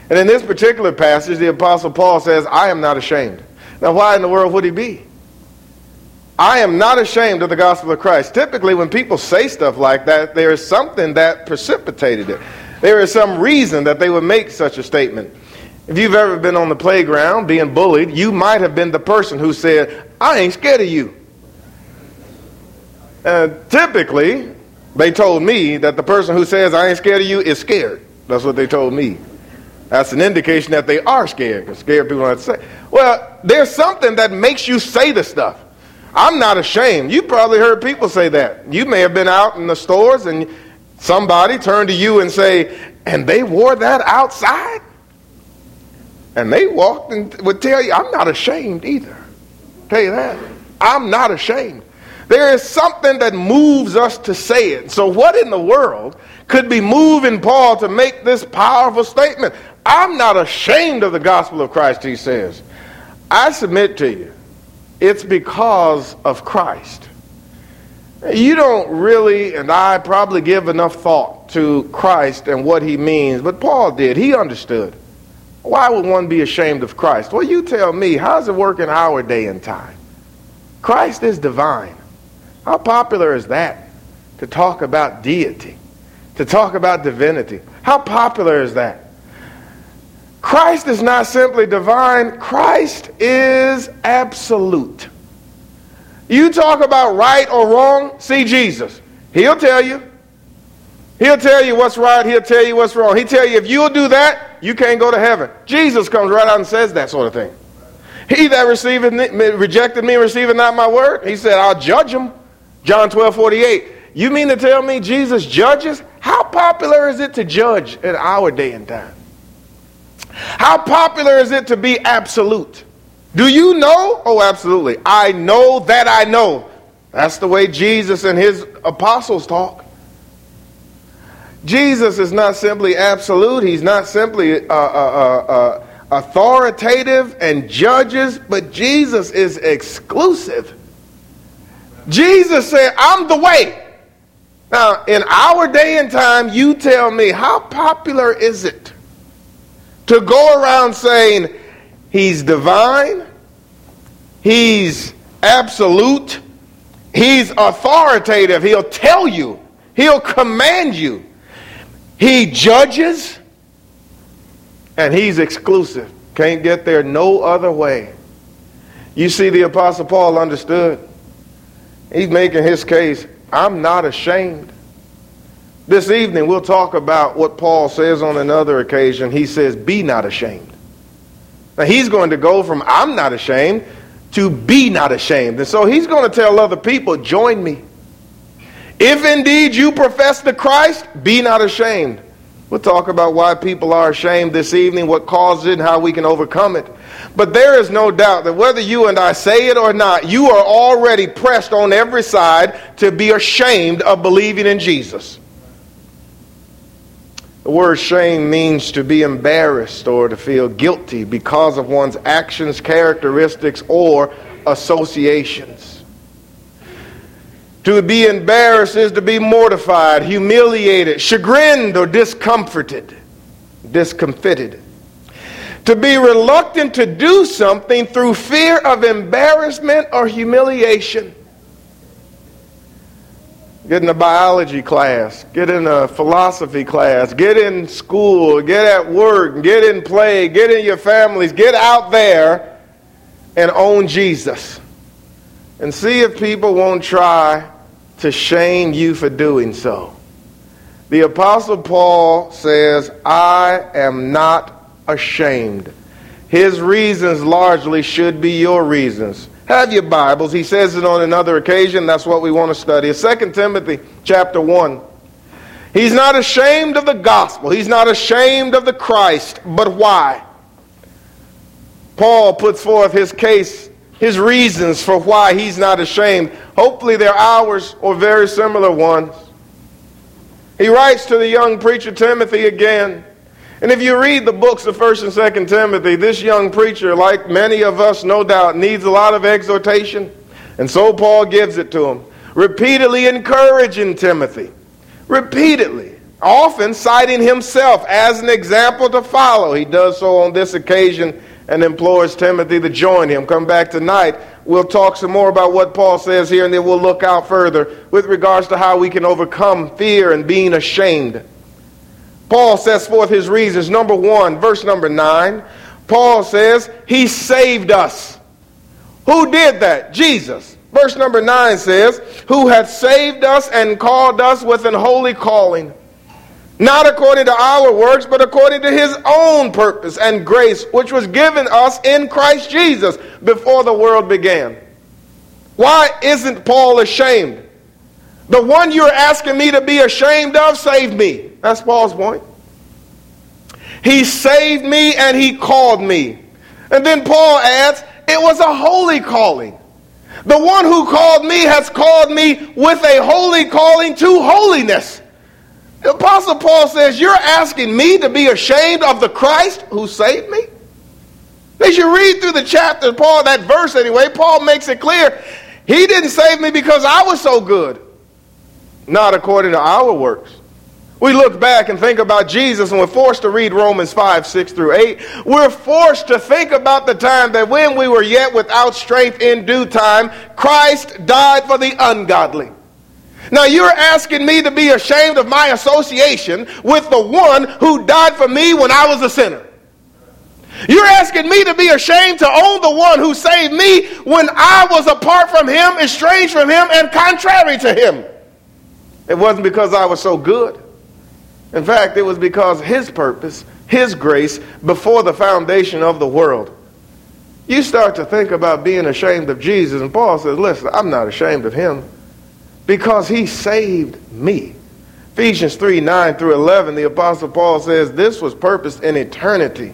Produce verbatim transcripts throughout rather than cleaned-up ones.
And in this particular passage, the Apostle Paul says, I am not ashamed. Now, why in the world would he be? I am not ashamed of the gospel of Christ. Typically, when people say stuff like that, there is something that precipitated it. There is some reason that they would make such a statement. If you've ever been on the playground being bullied, you might have been the person who said, I ain't scared of you. Uh, typically, they told me that the person who says, I ain't scared of you is scared. That's what they told me. That's an indication that they are scared, because scared people don't have to say. Well, there's something that makes you say the stuff. I'm not ashamed. You probably heard people say that. You may have been out in the stores and somebody turned to you and say, and they wore that outside? And they walked and would tell you, I'm not ashamed either. Tell you that. I'm not ashamed. There is something that moves us to say it. So what in the world could be moving Paul to make this powerful statement? I'm not ashamed of the gospel of Christ, he says. I submit to you, it's because of Christ. You don't really, and I probably give enough thought to Christ and what he means, but Paul did. He understood. Why would one be ashamed of Christ? Well, you tell me, how does it work in our day and time? Christ is divine. How popular is that? To talk about deity, to talk about divinity. How popular is that? Christ is not simply divine. Christ is absolute. You talk about right or wrong, see Jesus. He'll tell you. He'll tell you what's right. He'll tell you what's wrong. He'll tell you if you'll do that, you can't go to heaven. Jesus comes right out and says that sort of thing. He that receiveth me, rejected me and receiveth not my word, he said, I'll judge him. John twelve forty-eight. You mean to tell me Jesus judges? How popular is it to judge in our day and time? How popular is it to be absolute? Do you know? Oh, absolutely. I know that I know. That's the way Jesus and his apostles talk. Jesus is not simply absolute. He's not simply uh, uh, uh, uh, authoritative and judges, but Jesus is exclusive. Jesus said, I'm the way. Now, in our day and time, you tell me, how popular is it to go around saying he's divine, he's absolute, he's authoritative, he'll tell you, he'll command you, he judges, and he's exclusive. Can't get there no other way. You see, the Apostle Paul understood. He's making his case. I'm not ashamed. This evening we'll talk about what Paul says on another occasion. He says, be not ashamed. Now he's going to go from I'm not ashamed to be not ashamed. And so he's going to tell other people, join me. If indeed you profess the Christ, be not ashamed. We'll talk about why people are ashamed this evening, what causes it, and how we can overcome it. But there is no doubt that whether you and I say it or not, you are already pressed on every side to be ashamed of believing in Jesus. The word shame means to be embarrassed or to feel guilty because of one's actions, characteristics, or associations. To be embarrassed is to be mortified, humiliated, chagrined, or discomforted, discomfited. To be reluctant to do something through fear of embarrassment or humiliation. Get in a biology class, get in a philosophy class, get in school, get at work, get in play, get in your families, get out there and own Jesus. And see if people won't try to shame you for doing so. The Apostle Paul says, I am not ashamed. His reasons largely should be your reasons. Have your Bibles. He says it on another occasion. That's what we want to study. Second Timothy chapter one. He's not ashamed of the gospel. He's not ashamed of the Christ. But why? Paul puts forth his case, his reasons for why he's not ashamed. Hopefully they're ours or very similar ones. He writes to the young preacher Timothy again. And if you read the books of First and Second Timothy, this young preacher, like many of us, no doubt, needs a lot of exhortation. And so Paul gives it to him, repeatedly encouraging Timothy. Repeatedly. often citing himself as an example to follow. He does so on this occasion and implores Timothy to join him. Come back tonight. We'll talk some more about what Paul says here, and then we'll look out further with regards to how we can overcome fear and being ashamed. Paul sets forth his reasons. Number one, verse number nine, Paul says, he saved us. Who did that? Jesus. Verse number nine says, who hath saved us and called us with an holy calling, not according to our works, but according to his own purpose and grace, which was given us in Christ Jesus before the world began. Why isn't Paul ashamed? The one you're asking me to be ashamed of saved me. That's Paul's point. He saved me and he called me. And then Paul adds, it was a holy calling. The one who called me has called me with a holy calling to holiness. The Apostle Paul says, you're asking me to be ashamed of the Christ who saved me? As you read through the chapter, Paul, that verse anyway, Paul makes it clear, he didn't save me because I was so good. Not according to our works. We look back and think about Jesus, and we're forced to read Romans five, six through eight. We're forced to think about the time that when we were yet without strength, in due time, Christ died for the ungodly. Now you're asking me to be ashamed of my association with the one who died for me when I was a sinner. You're asking me to be ashamed to own the one who saved me when I was apart from him, estranged from him, and contrary to him. It wasn't because I was so good. In fact, it was because his purpose, his grace, before the foundation of the world. You start to think about being ashamed of Jesus, and Paul says, listen, I'm not ashamed of him because he saved me. Ephesians three, nine through eleven, the Apostle Paul says, this was purposed in eternity,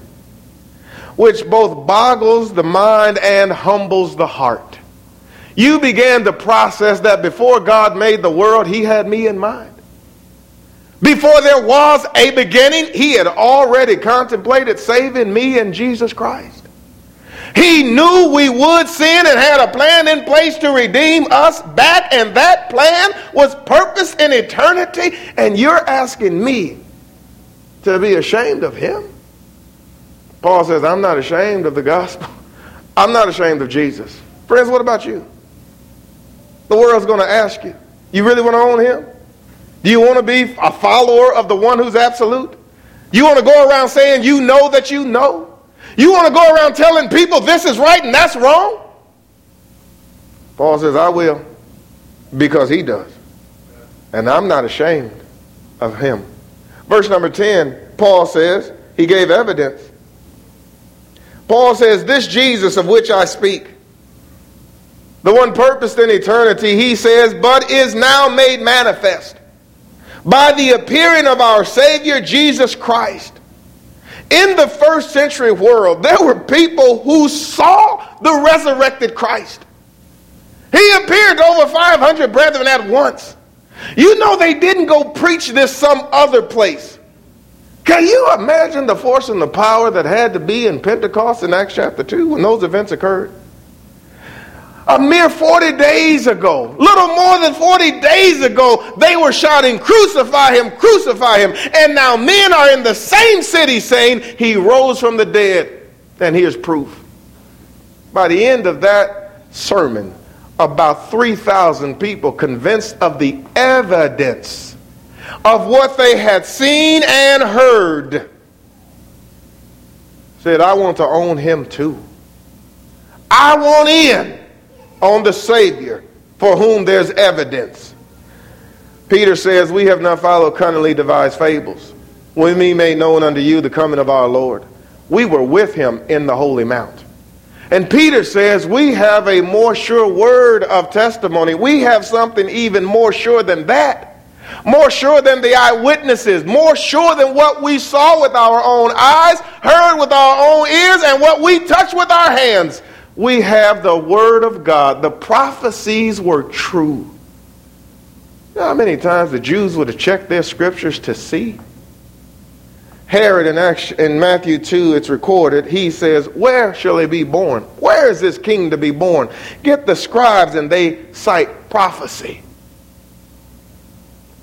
which both boggles the mind and humbles the heart. You began to process that before God made the world, he had me in mind. Before there was a beginning, he had already contemplated saving me in Jesus Christ. He knew we would sin and had a plan in place to redeem us back, and that plan was purposed in eternity, and you're asking me to be ashamed of him? Paul says, I'm not ashamed of the gospel. I'm not ashamed of Jesus. Friends, what about you? The world's going to ask you, you really want to own him? Do you want to be a follower of the one who's absolute? You want to go around saying you know that you know? You want to go around telling people this is right and that's wrong? Paul says, I will, because he does. And I'm not ashamed of him. Verse number ten, Paul says, he gave evidence. Paul says, this Jesus of which I speak, the one purposed in eternity, he says, but is now made manifest by the appearing of our Savior Jesus Christ. In the first century world, there were people who saw the resurrected Christ. He appeared to over five hundred brethren at once. You know they didn't go preach this some other place. Can you imagine the force and the power that had to be in Pentecost in Acts chapter two when those events occurred? A mere forty days ago, little more than forty days ago, they were shouting, crucify him, crucify him. And now men are in the same city saying he rose from the dead. And here's proof. By the end of that sermon, about three thousand people, convinced of the evidence of what they had seen and heard, said, I want to own him too. I want in on the Savior for whom there's evidence. Peter says, we have not followed cunningly devised fables, when we made known unto you the coming of our Lord. We were with him in the holy mount. And Peter says, we have a more sure word of testimony. We have something even more sure than that. More sure than the eyewitnesses. More sure than what we saw with our own eyes, heard with our own ears, and what we touched with our hands. We have the word of God. The prophecies were true. You know how many times the Jews would have checked their scriptures to see? Herod in, Acts, in Matthew two, it's recorded, he says, where shall he be born? Where is this king to be born? Get the scribes and they cite prophecy.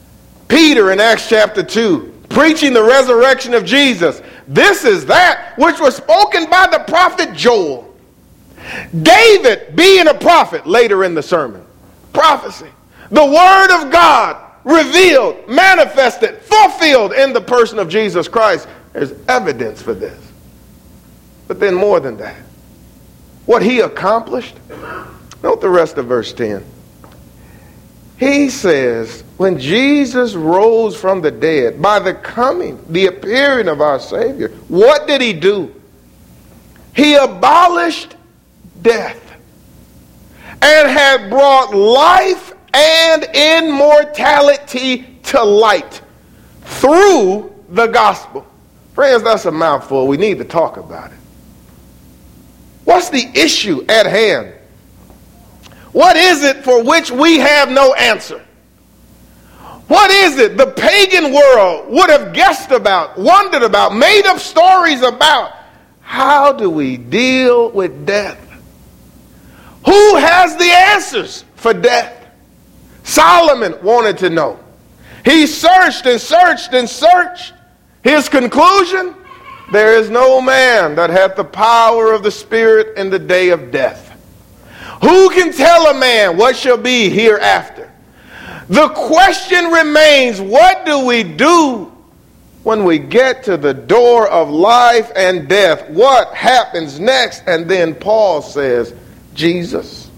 Peter in Acts chapter two, preaching the resurrection of Jesus. This is that which was spoken by the prophet Joel. David being a prophet later in the sermon. Prophecy. The word of God revealed, manifested, fulfilled in the person of Jesus Christ. There's evidence for this. But then more than that, what he accomplished. Note the rest of verse ten. He says, when Jesus rose from the dead, by the coming, the appearing of our Savior, what did he do? He abolished death and had brought life and immortality to light through the gospel. Friends, that's a mouthful. We need to talk about it. What's the issue at hand? What is it for which we have no answer? What is it the pagan world would have guessed about, wondered about, made up stories about? How do we deal with death? Who has the answers for death? Solomon wanted to know. He searched and searched and searched. His conclusion, there is no man that hath the power of the Spirit in the day of death. Who can tell a man what shall be hereafter? The question remains, what do we do when we get to the door of life and death? What happens next? And then Paul says, Jesus.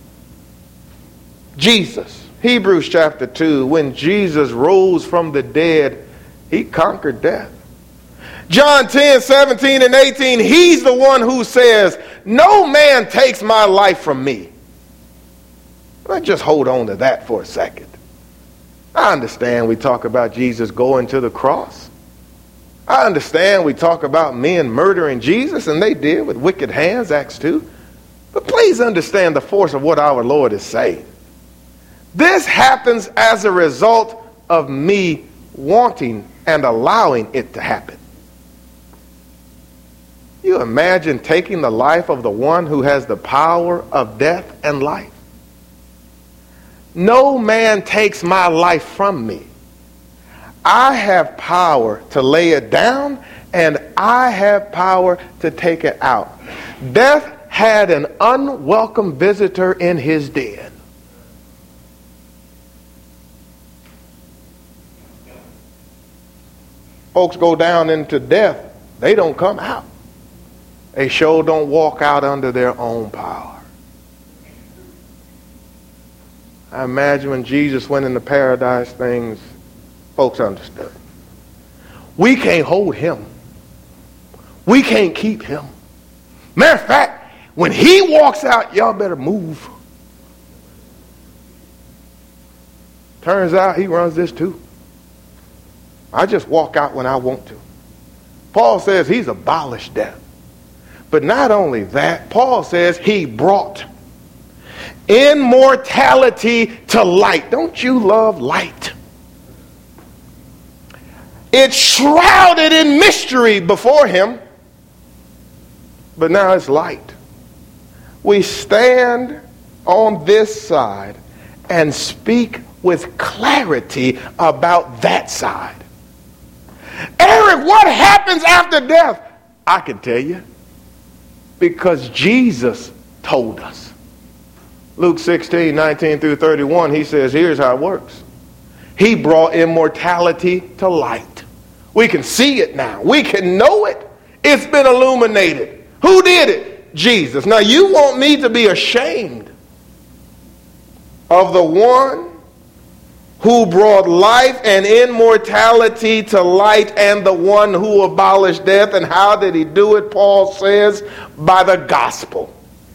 Jesus. Hebrews chapter two, when Jesus rose from the dead, he conquered death. John ten, seventeen and eighteen, he's the one who says, no man takes my life from me. Let's just hold on to that for a second. I understand we talk about Jesus going to the cross. I understand we talk about men murdering Jesus, and they did with wicked hands, Acts two. But please understand the force of what our Lord is saying. This happens as a result of me wanting and allowing it to happen. You imagine taking the life of the one who has the power of death and life? No man takes my life from me. I have power to lay it down, and I have power to take it out. Death had an unwelcome visitor in his den. Folks go down into death, they don't come out. They sure don't walk out under their own power. I imagine when Jesus went into paradise, things folks understood. We can't hold him. We can't keep him. Matter of fact, when he walks out, y'all better move. Turns out he runs this too. I just walk out when I want to. Paul says he's abolished death. But not only that, Paul says he brought immortality to light. Don't you love light? It's shrouded in mystery before him, but now it's light. We stand on this side and speak with clarity about that side. Eric, what happens after death? I can tell you. Because Jesus told us. Luke sixteen, nineteen through thirty-one, he says, here's how it works. He brought immortality to light. We can see it now. We can know it. It's been illuminated. Who did it? Jesus. Now you want me to be ashamed of the one who brought life and immortality to light, and the one who abolished death. And how did he do it? Paul says, by the gospel.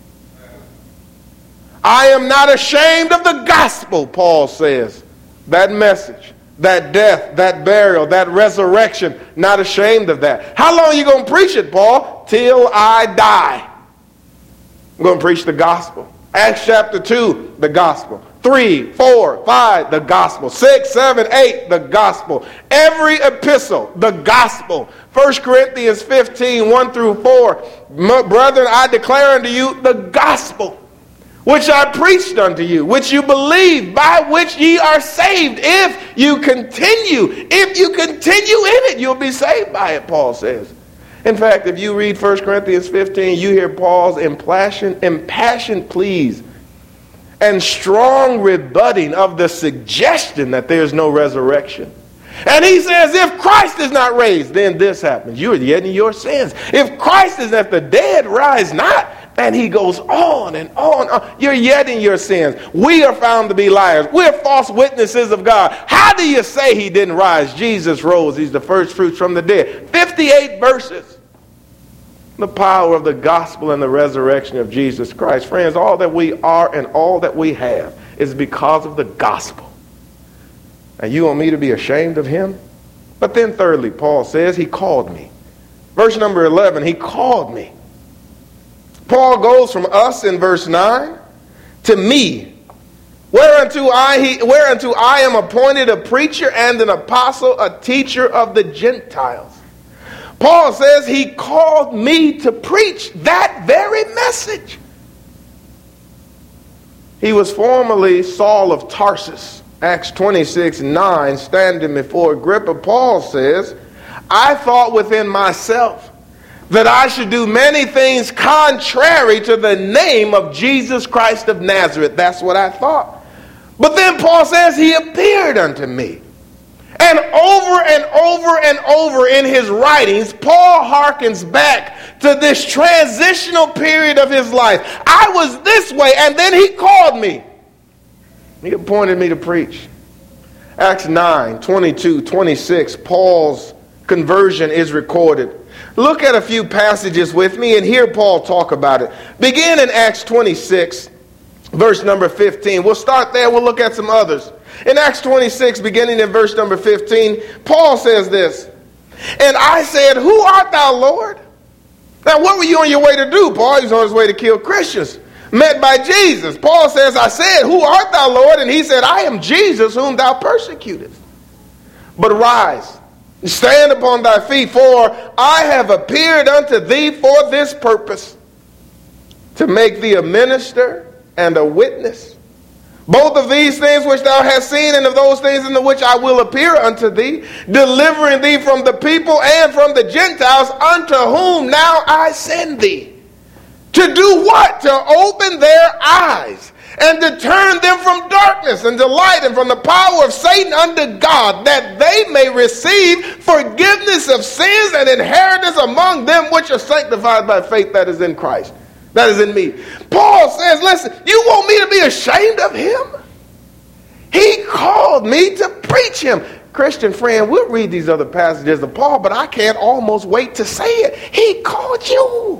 I am not ashamed of the gospel, Paul says. That message, that death, that burial, that resurrection, not ashamed of that. How long are you going to preach it, Paul? Till I die. I'm going to preach the gospel. Acts chapter two, the gospel. Three, four, five, the gospel. Six, seven, eight, the gospel. Every epistle, the gospel. First Corinthians fifteen, one through four. Brethren, I declare unto you the gospel which I preached unto you, which you believe, by which ye are saved, if you continue. If you continue in it, you'll be saved by it, Paul says. In fact, if you read First Corinthians fifteen, you hear Paul's impassioned, impassioned pleas and strong rebutting of the suggestion that there's no resurrection. And he says, if Christ is not raised, then this happens. You are yet in your sins. If Christ is that the dead rise not, and he goes on and on, on. You're yet in your sins. We are found to be liars. We're false witnesses of God. How do you say he didn't rise? Jesus rose. He's the first fruits from the dead. fifty-eight verses. The power of the gospel and the resurrection of Jesus Christ. Friends, all that we are and all that we have is because of the gospel. And you want me to be ashamed of him? But then thirdly, Paul says he called me. Verse number eleven, he called me. Paul goes from us in verse nine to me, whereunto I, he, whereunto I am appointed a preacher and an apostle, a teacher of the Gentiles. Paul says he called me to preach that very message. He was formerly Saul of Tarsus. Acts twenty-six nine, standing before Agrippa, Paul says, I thought within myself that I should do many things contrary to the name of Jesus Christ of Nazareth. That's what I thought. But then Paul says he appeared unto me. And over and over and over in his writings, Paul harkens back to this transitional period of his life. I was this way, and then he called me. He appointed me to preach. Acts nine, twenty-two, twenty-six, Paul's conversion is recorded. Look at a few passages with me and hear Paul talk about it. Begin in Acts twenty-six, verse number fifteen. We'll start there. We'll look at some others. In Acts twenty-six, beginning in verse number fifteen, Paul says this, and I said, who art thou, Lord? Now, what were you on your way to do? Paul, he was on his way to kill Christians. Met by Jesus. Paul says, I said, who art thou, Lord? And he said, I am Jesus whom thou persecutest. But arise, stand upon thy feet, for I have appeared unto thee for this purpose, to make thee a minister and a witness, both of these things which thou hast seen, and of those things in the which I will appear unto thee, delivering thee from the people and from the Gentiles, unto whom now I send thee. To do what? To open their eyes and to turn them from darkness and to light and from the power of Satan unto God, that they may receive forgiveness of sins and inheritance among them which are sanctified by faith that is in Christ. That is in me. Paul says, listen, you want me to be ashamed of him? He called me to preach him. Christian friend, we'll read these other passages of Paul, but I can't almost wait to say it. He called you.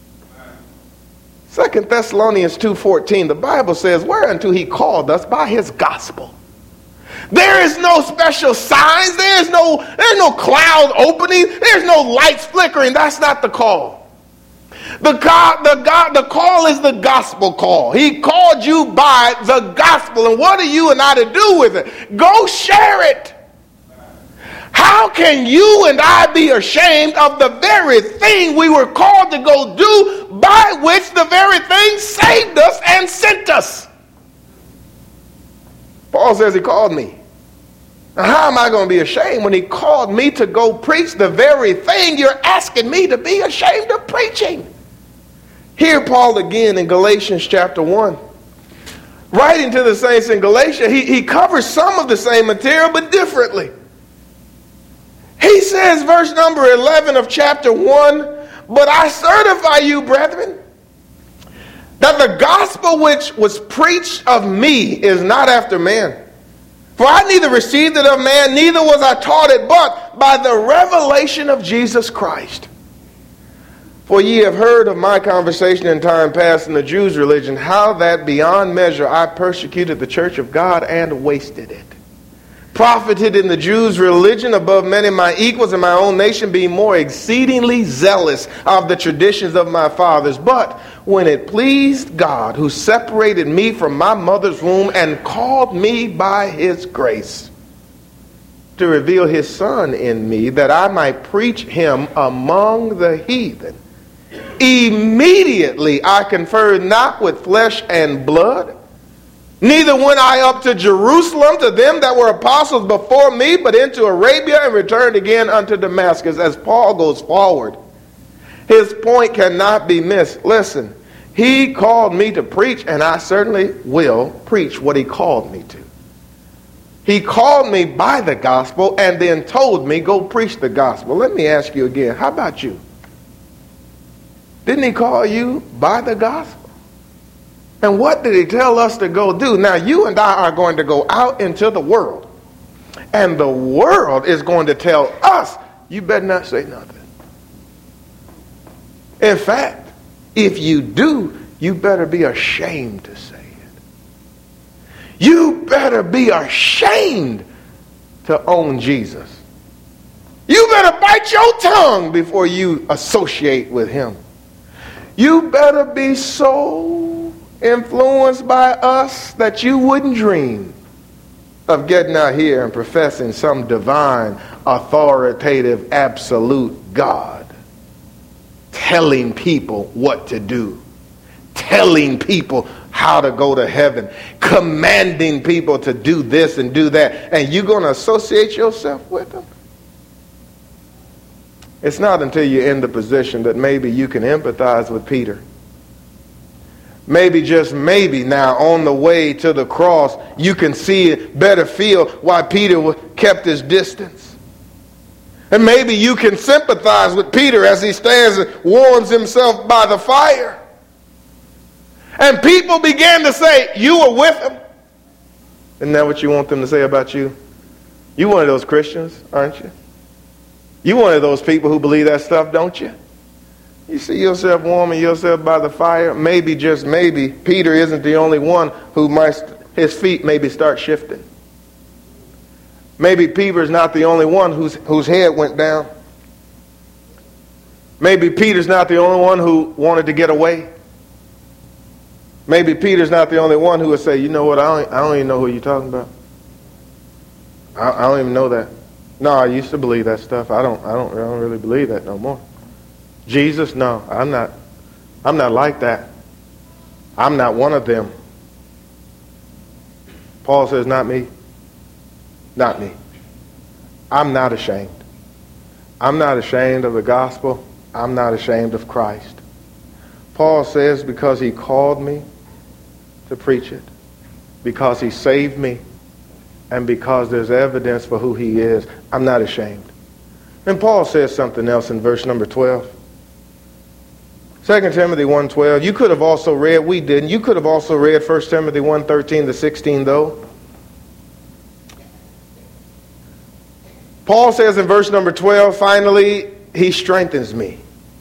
Second Thessalonians two fourteen, the Bible says, whereunto he called us by his gospel. There is no special signs. There is no, there's no cloud opening. There's no lights flickering. That's not the call. The, God, the, God, the call is the gospel call. He called you by the gospel. And what are you and I to do with it? Go share it. How can you and I be ashamed of the very thing we were called to go do, by which the very thing saved us and sent us? Paul says he called me. Now, how am I going to be ashamed when he called me to go preach the very thing you're asking me to be ashamed of preaching? Hear Paul again in Galatians chapter one. Writing to the saints in Galatia, he, he covers some of the same material, but differently. He says, verse number eleven of chapter one, but I certify you, brethren, that the gospel which was preached of me is not after man. For I neither received it of man, neither was I taught it, but by the revelation of Jesus Christ. For ye have heard of my conversation in time past in the Jews' religion, how that beyond measure I persecuted the church of God and wasted it. Profited in the Jews' religion above many of my equals in my own nation, being more exceedingly zealous of the traditions of my fathers. But when it pleased God, who separated me from my mother's womb and called me by his grace, to reveal his Son in me, that I might preach him among the heathen, Immediately I conferred not with flesh and blood, neither went I up to Jerusalem to them that were apostles before me, but into Arabia, and returned again unto Damascus. As Paul goes forward, his point cannot be missed. Listen, he called me to preach, and I certainly will preach what he called me to. He called me by the gospel and then told me, go preach the gospel. Let me ask you again, how about you? Didn't he call you by the gospel? And what did he tell us to go do? Now, you and I are going to go out into the world, and the world is going to tell us, you better not say nothing. In fact, if you do, you better be ashamed to say it. You better be ashamed to own Jesus. You better bite your tongue before you associate with him. You better be so influenced by us that you wouldn't dream of getting out here and professing some divine, authoritative, absolute God, telling people what to do, telling people how to go to heaven, commanding people to do this and do that, and you're going to associate yourself with them? It's not until you're in the position that maybe you can empathize with Peter. Maybe, just maybe, now on the way to the cross, you can see it, better feel why Peter kept his distance. And maybe you can sympathize with Peter as he stands and warms himself by the fire. And people began to say, you were with him. Isn't that what you want them to say about you? You one of those Christians, aren't you? You one of those people who believe that stuff, don't you? You see yourself warming yourself by the fire. Maybe, just maybe, Peter isn't the only one who might, his feet maybe start shifting. Maybe Peter's not the only one whose, whose head went down. Maybe Peter's not the only one who wanted to get away. Maybe Peter's not the only one who would say, you know what, I don't, I don't even know who you're talking about. I, I don't even know that. No, I used to believe that stuff. I don't, I don't, I don't really believe that no more. Jesus, no, I'm not, I'm not like that. I'm not one of them. Paul says, not me. Not me. I'm not ashamed. I'm not ashamed of the gospel. I'm not ashamed of Christ. Paul says, because he called me to preach it, because he saved me, and because there's evidence for who he is, I'm not ashamed. And Paul says something else in verse number twelve. Second Timothy one twelve. You could have also read, we didn't, you could have also read First Timothy one thirteen to sixteen though. Paul says in verse number twelve, finally, he strengthens me.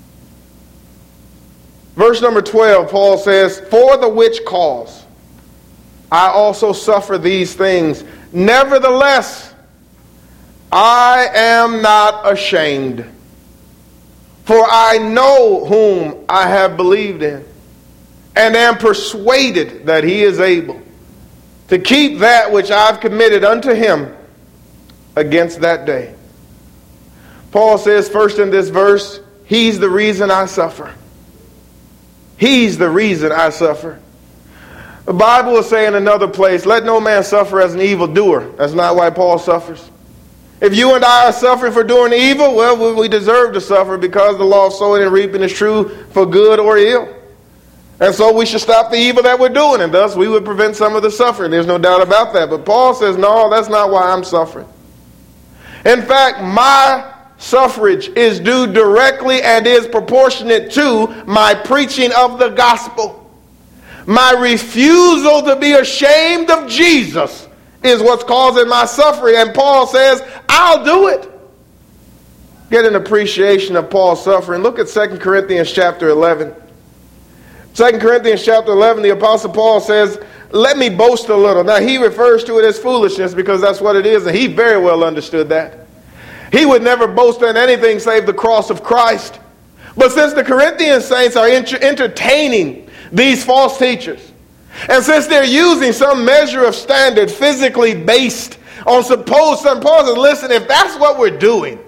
Verse number twelve, Paul says, for the which cause I also suffer these things. Nevertheless, I am not ashamed, for I know whom I have believed in, and am persuaded that he is able to keep that which I've committed unto him against that day. Paul says first in this verse, he's the reason I suffer. He's the reason I suffer. The Bible will say in another place, let no man suffer as an evildoer. That's not why Paul suffers. If you and I are suffering for doing evil, well, we deserve to suffer, because the law of sowing and reaping is true for good or ill. And so we should stop the evil that we're doing, and thus we would prevent some of the suffering. There's no doubt about that. But Paul says, no, that's not why I'm suffering. In fact, my suffrage is due directly and is proportionate to my preaching of the gospel. My refusal to be ashamed of Jesus is what's causing my suffering. And Paul says, I'll do it. Get an appreciation of Paul's suffering. Look at Second Corinthians chapter eleven. Second Corinthians chapter eleven, the Apostle Paul says, let me boast a little. Now, he refers to it as foolishness because that's what it is, and he very well understood that. He would never boast in anything save the cross of Christ. But since the Corinthian saints are enter- entertaining these false teachers, and since they're using some measure of standard physically based on supposed, some Paul says, listen, if that's what we're doing,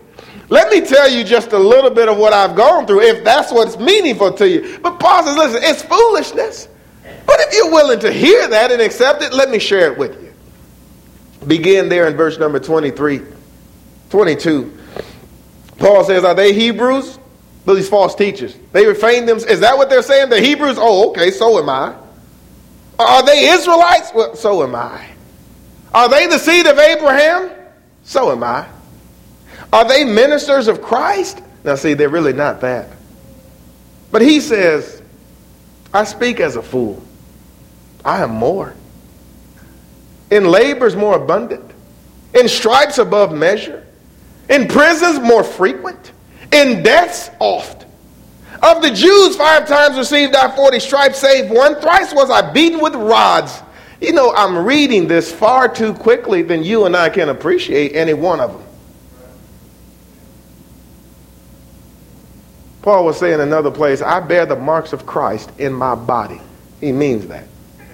Let me tell you just a little bit of what I've gone through, if that's what's meaningful to you. But Paul says, listen, it's foolishness. But if you're willing to hear that and accept it, let me share it with you. Begin there in verse number twenty-three, twenty-two. Paul says, are they Hebrews? These false teachers. They refrain them. Is that what they're saying? The Hebrews? Oh, okay, so am I. Are they Israelites? Well, so am I. Are they the seed of Abraham? So am I. Are they ministers of Christ? Now see, they're really not that. But he says, I speak as a fool. I am more. In labors more abundant. In stripes above measure. In prisons more frequent. In deaths oft. Of the Jews five times received I forty stripes, save one. Thrice was I beaten with rods. You know, I'm reading this far too quickly than you and I can appreciate any one of them. Paul was saying in another place, I bear the marks of Christ in my body. He means that.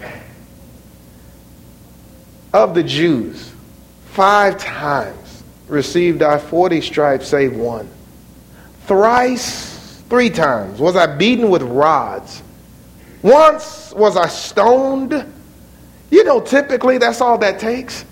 Of the Jews, five times received I forty stripes, save one. Thrice, three times, was I beaten with rods. Once was I stoned. You know, typically that's all that takes.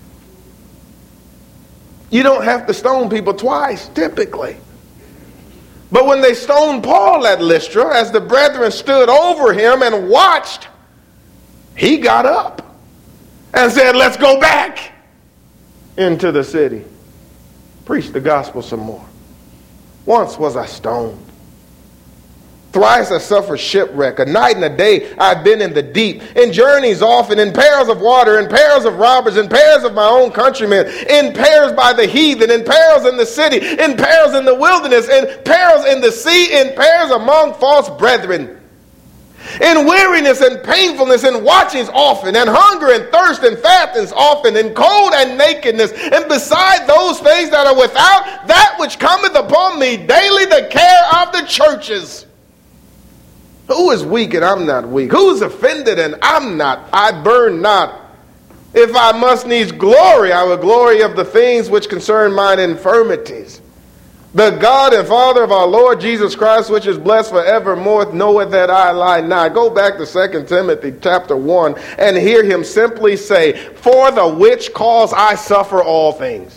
You don't have to stone people twice, typically. But when they stoned Paul at Lystra, as the brethren stood over him and watched, he got up and said, let's go back into the city. Preach the gospel some more. Once was I stoned. Thrice I suffered shipwreck. A night and a day I've been in the deep. In journeys often, in perils of water, in perils of robbers, in perils of my own countrymen, in perils by the heathen, in perils in the city, in perils in the wilderness, in perils in the sea, in perils among false brethren. In weariness and painfulness, in watchings often, and hunger and thirst and fattings often, in cold and nakedness, and beside those things that are without, that which cometh upon me daily, the care of the churches. Who is weak and I'm not weak? Who is offended and I'm not? I burn not. If I must needs glory, I will glory of the things which concern mine infirmities. The God and Father of our Lord Jesus Christ, which is blessed forevermore, knoweth that I lie not. Go back to Second Timothy chapter one and hear him simply say, for the which cause I suffer all things.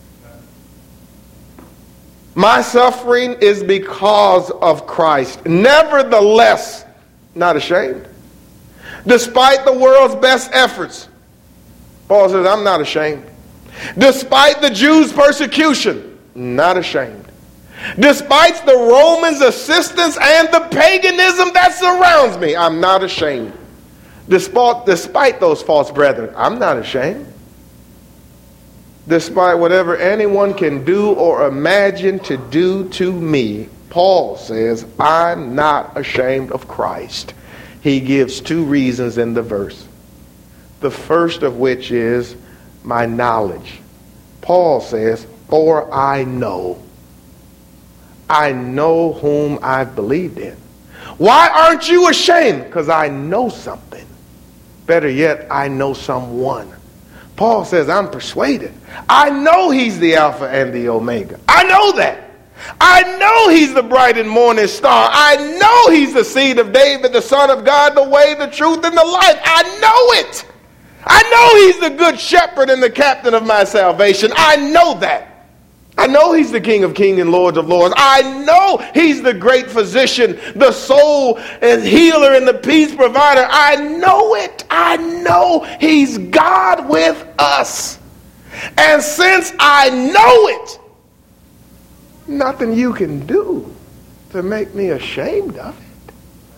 My suffering is because of Christ. Nevertheless, not ashamed. Despite the world's best efforts, Paul says, I'm not ashamed. Despite the Jews' persecution, not ashamed. Despite the Romans' assistance and the paganism that surrounds me, I'm not ashamed. Despite, despite those false brethren, I'm not ashamed. Despite whatever anyone can do or imagine to do to me, Paul says, I'm not ashamed of Christ. He gives two reasons in the verse. The first of which is my knowledge. Paul says, for I know. I know whom I've believed in. Why aren't you ashamed? Because I know something. Better yet, I know someone. Paul says, I'm persuaded. I know he's the Alpha and the Omega. I know that. I know he's the bright and morning star. I know he's the seed of David, the Son of God, the way, the truth, and the life. I know it. I know he's the good shepherd and the captain of my salvation. I know that. I know he's the King of kings and Lord of lords. I know he's the great physician, the soul and healer and the peace provider. I know it. I know he's God with us. And since I know it, nothing you can do to make me ashamed of it.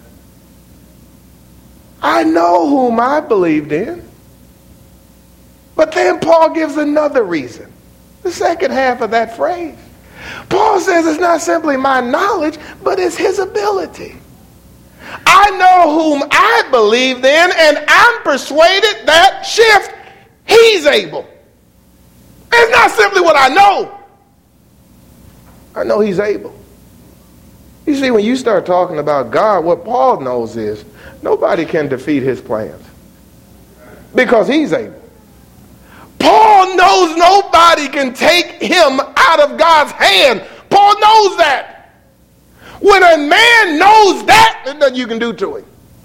I know whom I believed in. But then Paul gives another reason. The second half of that phrase. Paul says it's not simply my knowledge, but it's his ability. I know whom I believed in, and I'm persuaded that shift, he's able. It's not simply what I know. I know he's able. You see, when you start talking about God, what Paul knows is nobody can defeat his plans because he's able. Paul knows nobody can take him out of God's hand. Paul Paul knows that. When a man knows that, there's nothing you can do to him.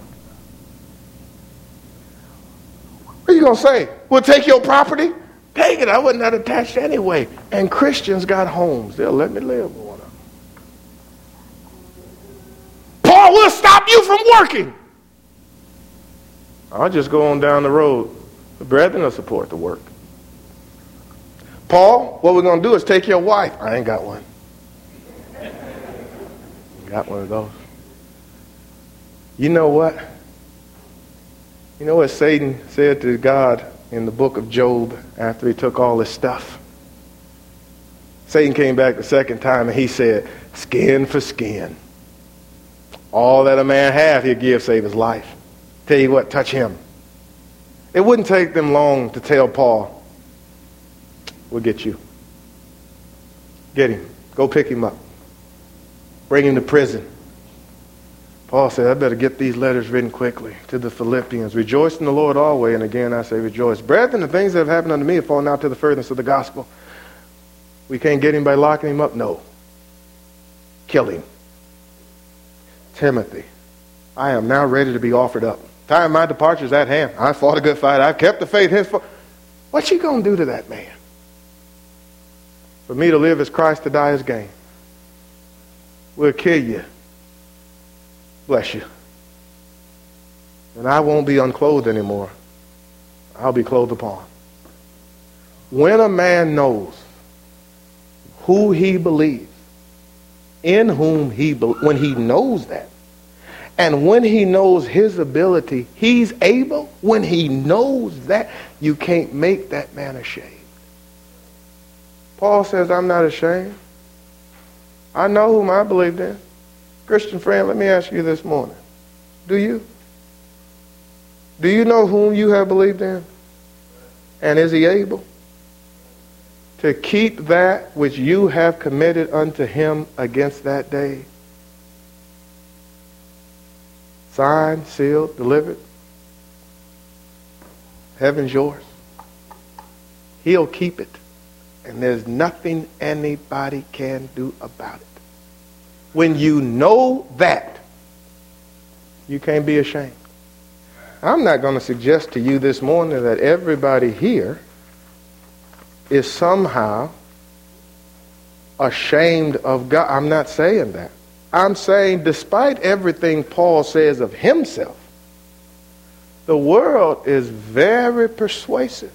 What are you going to say? We'll take your property? Take it. I wasn't that attached anyway. And Christians got homes. They'll let me live with one of them. Paul will stop you from working. I'll just go on down the road. The brethren will support the work. Paul, what we're going to do is take your wife. I ain't got one. Got one of those. You know what? You know what Satan said to God in the book of Job after he took all his stuff? Satan came back the second time and he said, skin for skin. All that a man hath, he'll give save his life. Tell you what, touch him. It wouldn't take them long to tell Paul, we'll get you. Get him. Go pick him up. Bring him to prison. Paul said, I better get these letters written quickly to the Philippians. Rejoice in the Lord always, and again I say rejoice. Brethren, the things that have happened unto me have fallen out to the furtherance of the gospel. We can't get him by locking him up? No. Kill him. Timothy, I am now ready to be offered up. Time of my departure is at hand. I fought a good fight. I've kept the faith henceforth. What you going to do to that man? For me to live as Christ, to die as gain. We'll kill you. Bless you. And I won't be unclothed anymore. I'll be clothed upon. When a man knows who he believes, in whom he be- when he knows that, and when he knows his ability, he's able, when he knows that, you can't make that man ashamed. Paul says, I'm not ashamed. I know whom I believed in. Christian friend, let me ask you this morning. Do you? Do you know whom you have believed in? And is he able to keep that which you have committed unto him against that day? Signed, sealed, delivered. Heaven's yours. He'll keep it. And there's nothing anybody can do about it. When you know that, you can't be ashamed. I'm not going to suggest to you this morning that everybody here is somehow ashamed of God. I'm not saying that. I'm saying despite everything Paul says of himself, the world is very persuasive.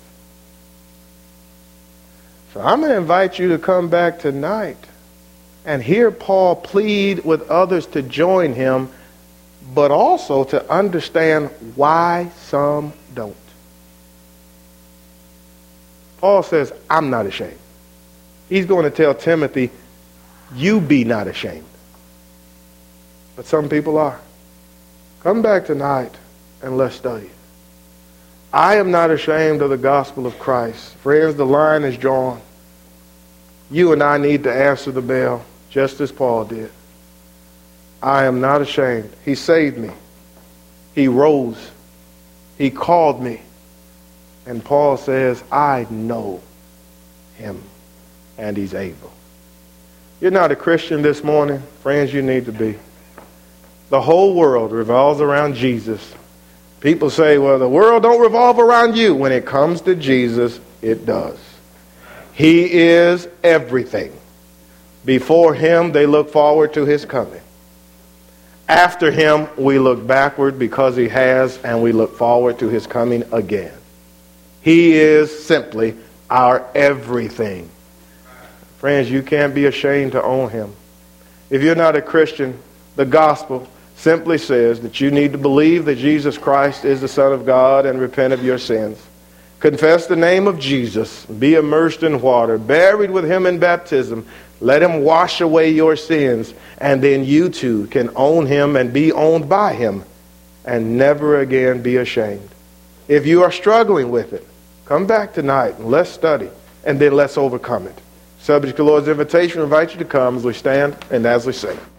So I'm going to invite you to come back tonight and hear Paul plead with others to join him, but also to understand why some don't. Paul says, I'm not ashamed. He's going to tell Timothy, you be not ashamed. But some people are. Come back tonight and let's study. I am not ashamed of the gospel of Christ. Friends, the line is drawn. You and I need to answer the bell, just as Paul did. I am not ashamed. He saved me. He rose. He called me. And Paul says, I know him, and he's able. You're not a Christian this morning. Friends, you need to be. The whole world revolves around Jesus. People say, well, the world don't revolve around you. When it comes to Jesus, it does. He is everything. Before him, they look forward to his coming. After him, we look backward because he has, and we look forward to his coming again. He is simply our everything. Friends, you can't be ashamed to own him. If you're not a Christian, the gospel simply says that you need to believe that Jesus Christ is the Son of God and repent of your sins. Confess the name of Jesus, be immersed in water, buried with him in baptism, let him wash away your sins, and then you too can own him and be owned by him and never again be ashamed. If you are struggling with it, come back tonight and let's study, and then let's overcome it. Subject to the Lord's invitation, I invite you to come as we stand and as we sing.